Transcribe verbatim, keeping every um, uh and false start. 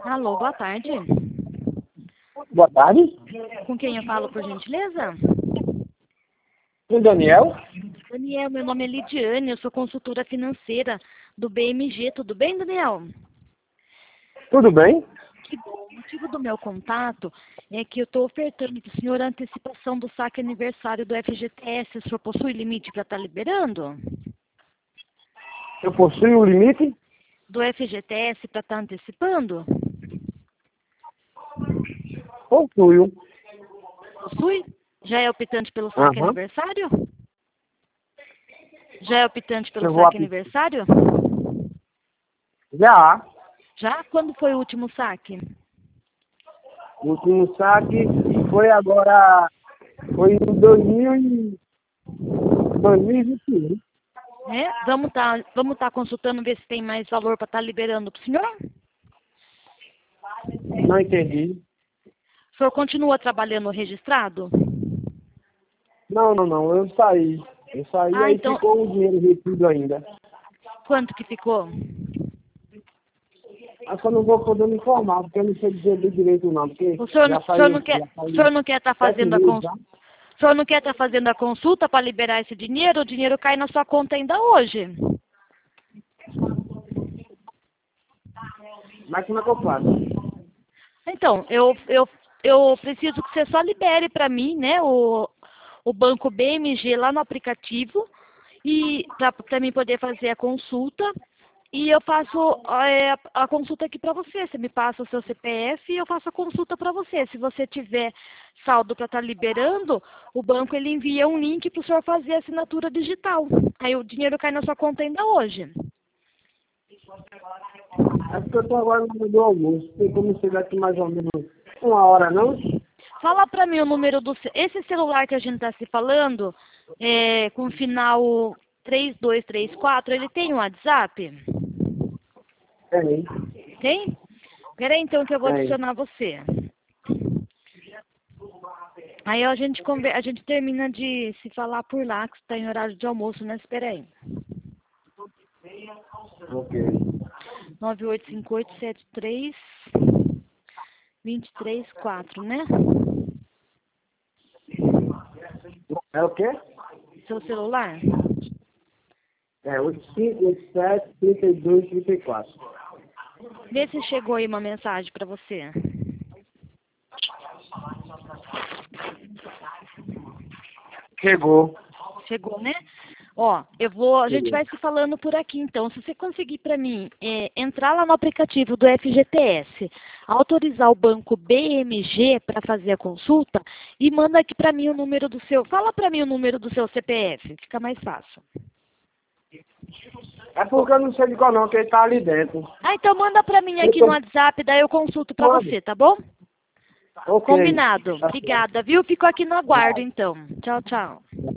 Alô, boa tarde. Boa tarde. Com quem eu falo, por gentileza? Com o Daniel? Daniel, meu nome é Lidiane, eu sou consultora financeira do B M G. Tudo bem, Daniel? Tudo bem? Que bom. O motivo do meu contato é que eu estou ofertando para o senhor a antecipação do saque aniversário do F G T S. O senhor possui limite para estar liberando? Eu possuo o limite? Do F G T S para estar antecipando? Possuo. Possui? Já é optante pelo saque Aham. aniversário? Já é optante pelo Eu vou saque apli- aniversário? Já. Já? Quando foi o último saque? O último saque foi agora. Foi em dois mil e dois mil e vinte e um. É? Vamos estar vamos tá consultando, ver se tem mais valor para estar liberando para o senhor? Não entendi. O senhor continua trabalhando registrado? Não, não, não. Eu saí. Eu saí Ah, aí então, ficou o dinheiro retido ainda. quanto que ficou? Eu só não vou poder me informar, porque eu não sei dizer bem direito não, porque O senhor, já o senhor não saiu, quer, já o saiu senhor não quer estar sete fazendo a meses cons, já. o senhor não quer estar fazendo a consulta para liberar esse dinheiro? O dinheiro cai na sua conta ainda hoje. Mas como é que eu faço? Então, eu, eu, eu preciso que você só libere para mim, né, o, o banco B M G lá no aplicativo e para mim poder fazer a consulta. E eu faço é, a consulta aqui para você. Você me passa o seu C P F e eu faço a consulta para você. Se você tiver saldo para estar liberando, o banco ele envia um link para o senhor fazer a assinatura digital. Aí o dinheiro cai na sua conta ainda hoje. É porque eu tô agora no meio do almoço. Tem como chegar aqui mais ou menos uma hora, não? Fala para mim o número do... ce- Esse celular que a gente está se falando, é, com final três dois três quatro, ele tem um WhatsApp? Tem. Tem? Peraí então que eu vou Tem. adicionar você. Aí a gente, conver... a gente termina de se falar por lá, que está em horário de almoço, né? Espera aí. Ok. nove oito cinco oito sete três dois três quatro, né? É o quê? Seu celular? É oito cinco oito sete, trinta e dois, trinta e quatro. Vê se chegou aí uma mensagem para você. Chegou. Chegou, né? Ó, eu vou, a gente Chegou. vai se falando por aqui, então. Se você conseguir para mim é, entrar lá no aplicativo do F G T S, autorizar o banco B M G para fazer a consulta e manda aqui para mim o número do seu. Fala para mim o número do seu C P F, fica mais fácil. É porque eu não sei de qual não, que ele tá ali dentro. Ah, então manda para mim Eu aqui no tô... WhatsApp, daí eu consulto para Mande. você, tá bom? Ok. Combinado. Tá certo. Obrigada, viu? Fico aqui no aguardo, então. Tchau, tchau.